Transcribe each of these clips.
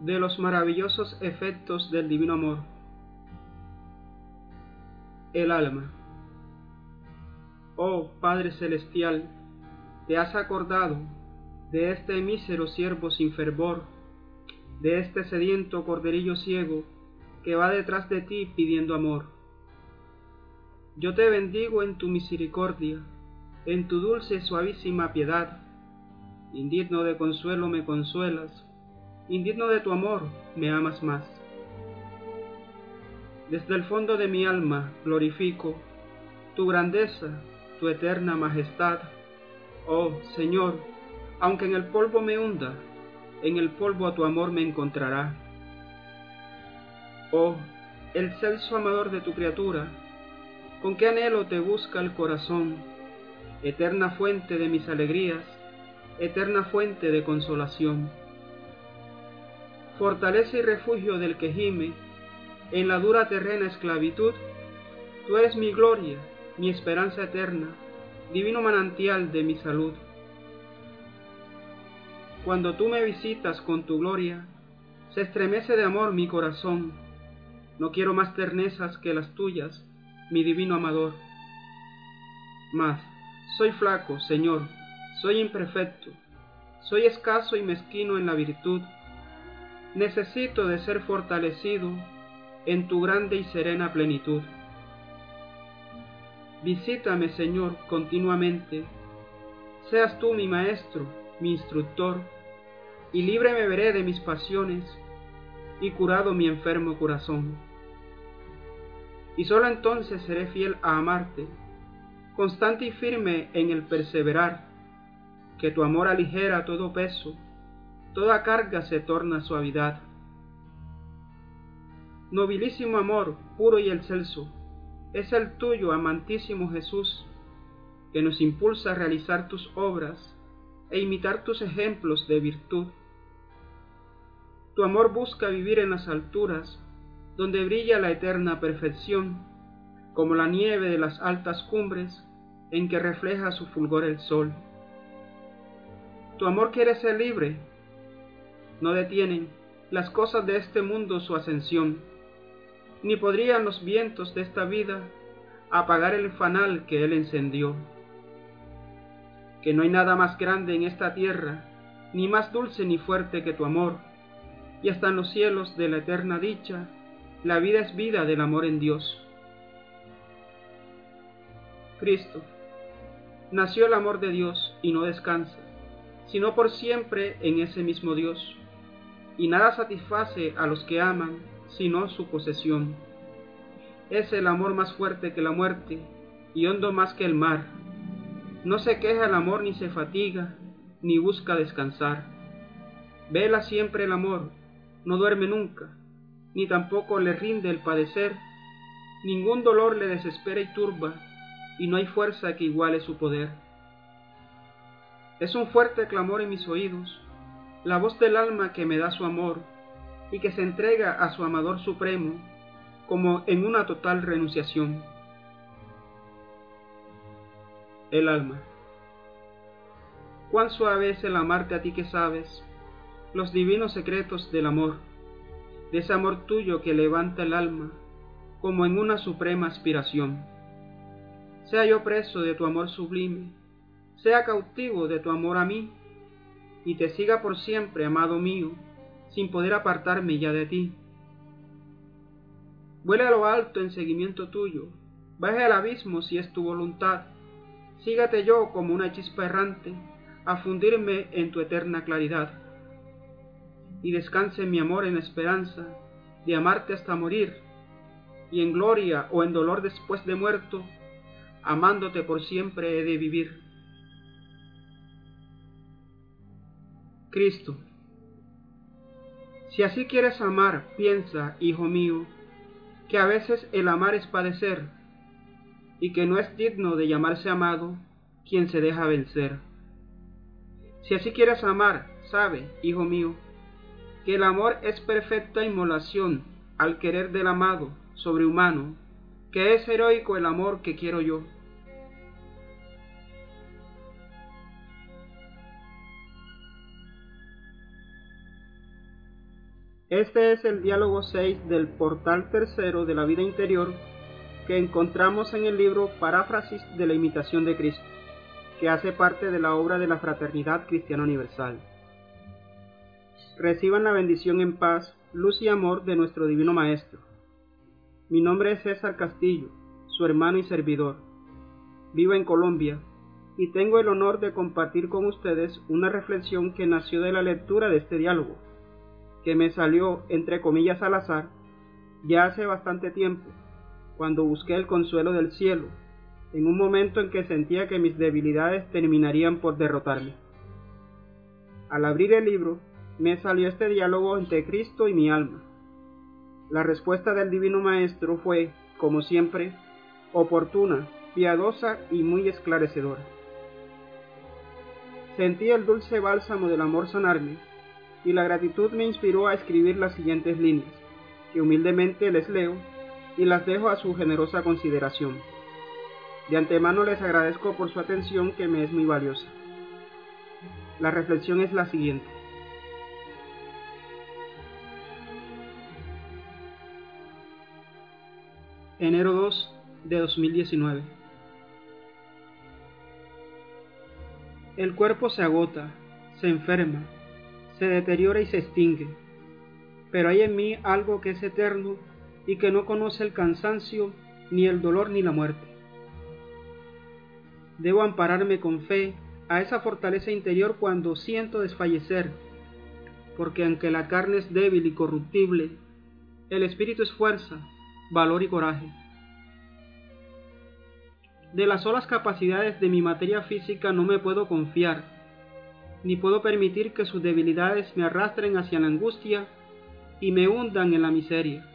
de los maravillosos efectos del divino amor. El alma. Oh Padre Celestial, te has acordado de este mísero siervo sin fervor, de este sediento corderillo ciego que va detrás de ti pidiendo amor. Yo te bendigo en tu misericordia, en tu dulce suavísima piedad. Indigno de consuelo me consuelas, indigno de tu amor me amas más. Desde el fondo de mi alma glorifico tu grandeza, tu eterna majestad. Oh Señor, aunque en el polvo me hunda, en el polvo a tu amor me encontrará. Oh, el excelso amador de tu criatura, con qué anhelo te busca el corazón, eterna fuente de mis alegrías, eterna fuente de consolación. Fortaleza y refugio del que gime en la dura terrena esclavitud, tú eres mi gloria, mi esperanza eterna, divino manantial de mi salud. Cuando tú me visitas con tu gloria, se estremece de amor mi corazón. No quiero más ternezas que las tuyas, mi divino amador. Mas, soy flaco, Señor, soy imperfecto, soy escaso y mezquino en la virtud. Necesito de ser fortalecido en tu grande y serena plenitud. Visítame, Señor, continuamente, seas tú mi maestro, mi instructor, y libre me veré de mis pasiones, y curado mi enfermo corazón. Y sólo entonces seré fiel a amarte, constante y firme en el perseverar, que tu amor aligera todo peso, toda carga se torna suavidad. Nobilísimo amor, puro y excelso, es el tuyo, amantísimo Jesús, que nos impulsa a realizar tus obras e imitar tus ejemplos de virtud. Tu amor busca vivir en las alturas, donde brilla la eterna perfección, como la nieve de las altas cumbres, en que refleja su fulgor el sol. Tu amor quiere ser libre. No detienen las cosas de este mundo su ascensión, ni podrían los vientos de esta vida apagar el fanal que él encendió. Que no hay nada más grande en esta tierra, ni más dulce ni fuerte que tu amor, y hasta en los cielos de la eterna dicha, la vida es vida del amor en Dios. Cristo, nació el amor de Dios y no descansa, sino por siempre en ese mismo Dios, y nada satisface a los que aman, sino su posesión. Es el amor más fuerte que la muerte, y hondo más que el mar. No se queja el amor ni se fatiga, ni busca descansar. Vela siempre el amor, no duerme nunca, ni tampoco le rinde el padecer. Ningún dolor le desespera y turba, y no hay fuerza que iguale su poder. Es un fuerte clamor en mis oídos, la voz del alma que me da su amor, y que se entrega a su amador supremo, como en una total renunciación. El alma. Cuán suave es el amarte a ti que sabes los divinos secretos del amor, de ese amor tuyo que levanta el alma como en una suprema aspiración. Sea yo preso de tu amor sublime, sea cautivo de tu amor a mí, y te siga por siempre, amado mío, sin poder apartarme ya de ti. Vuele a lo alto en seguimiento tuyo, baje al abismo si es tu voluntad, sígate yo como una chispa errante, a fundirme en tu eterna claridad. Y descanse mi amor en esperanza de amarte hasta morir, y en gloria o en dolor después de muerto, amándote por siempre he de vivir. Cristo, si así quieres amar, piensa, hijo mío, que a veces el amar es padecer, y que no es digno de llamarse amado quien se deja vencer. Si así quieres amar, sabe, hijo mío, que el amor es perfecta inmolación al querer del amado, sobrehumano, que es heroico el amor que quiero yo. Este es el diálogo 6 del portal tercero de la vida interior que encontramos en el libro Paráfrasis de la imitación de Cristo, que hace parte de la obra de la Fraternidad Cristiana Universal. Reciban la bendición en paz, luz y amor de nuestro Divino Maestro. Mi nombre es César Castillo, su hermano y servidor. Vivo en Colombia y tengo el honor de compartir con ustedes una reflexión que nació de la lectura de este diálogo, que me salió, entre comillas, al azar, ya hace bastante tiempo, cuando busqué el consuelo del cielo, en un momento en que sentía que mis debilidades terminarían por derrotarme. Al abrir el libro, me salió este diálogo entre Cristo y mi alma. La respuesta del Divino Maestro fue, como siempre, oportuna, piadosa y muy esclarecedora. Sentí el dulce bálsamo del amor sanarme, y la gratitud me inspiró a escribir las siguientes líneas, que humildemente les leo y las dejo a su generosa consideración. De antemano les agradezco por su atención, que me es muy valiosa. La reflexión es la siguiente. Enero 2 de 2019. El cuerpo se agota, se enferma, se deteriora y se extingue, pero hay en mí algo que es eterno y que no conoce el cansancio, ni el dolor, ni la muerte. Debo ampararme con fe a esa fortaleza interior cuando siento desfallecer, porque aunque la carne es débil y corruptible, el espíritu es fuerza, valor y coraje. De las solas capacidades de mi materia física no me puedo confiar, ni puedo permitir que sus debilidades me arrastren hacia la angustia y me hundan en la miseria.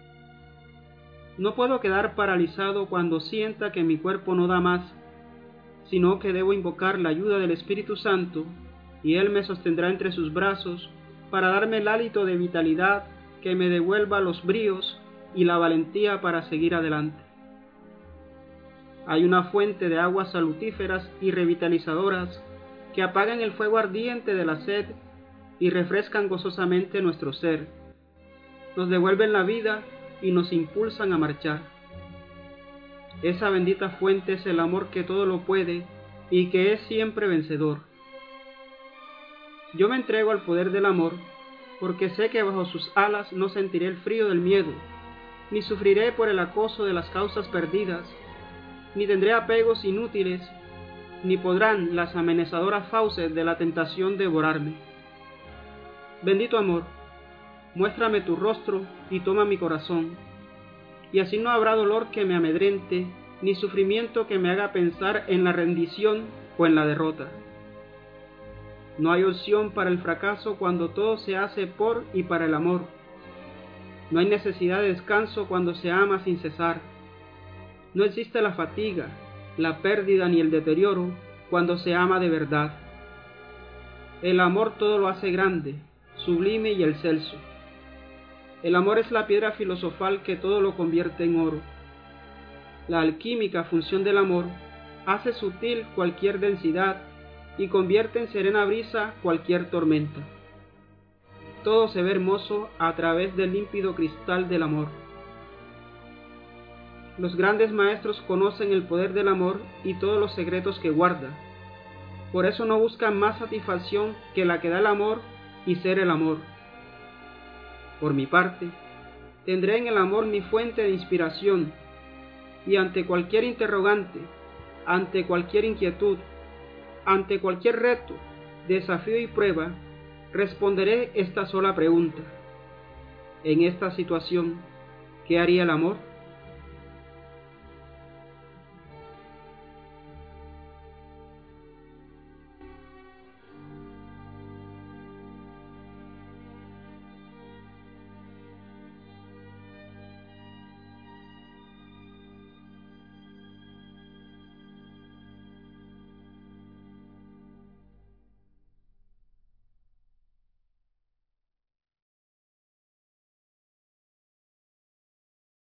No puedo quedar paralizado cuando sienta que mi cuerpo no da más, sino que debo invocar la ayuda del Espíritu Santo, y Él me sostendrá entre sus brazos para darme el hálito de vitalidad que me devuelva los bríos y la valentía para seguir adelante. Hay una fuente de aguas salutíferas y revitalizadoras que apagan el fuego ardiente de la sed y refrescan gozosamente nuestro ser, nos devuelven la vida y nos impulsan a marchar. Esa bendita fuente es el amor que todo lo puede y que es siempre vencedor. Yo me entrego al poder del amor, porque sé que bajo sus alas no sentiré el frío del miedo, ni sufriré por el acoso de las causas perdidas, ni tendré apegos inútiles, ni podrán las amenazadoras fauces de la tentación devorarme. Bendito amor, muéstrame tu rostro y toma mi corazón, y así no habrá dolor que me amedrente, ni sufrimiento que me haga pensar en la rendición o en la derrota. No hay opción para el fracaso cuando todo se hace por y para el amor. No hay necesidad de descanso cuando se ama sin cesar. No existe la fatiga, la pérdida ni el deterioro cuando se ama de verdad. El amor todo lo hace grande, sublime y excelso. El amor es la piedra filosofal que todo lo convierte en oro. La alquímica función del amor hace sutil cualquier densidad y convierte en serena brisa cualquier tormenta. Todo se ve hermoso a través del límpido cristal del amor. Los grandes maestros conocen el poder del amor y todos los secretos que guarda. Por eso no buscan más satisfacción que la que da el amor y ser el amor. Por mi parte, tendré en el amor mi fuente de inspiración, y ante cualquier interrogante, ante cualquier inquietud, ante cualquier reto, desafío y prueba, responderé esta sola pregunta. En esta situación, ¿qué haría el amor?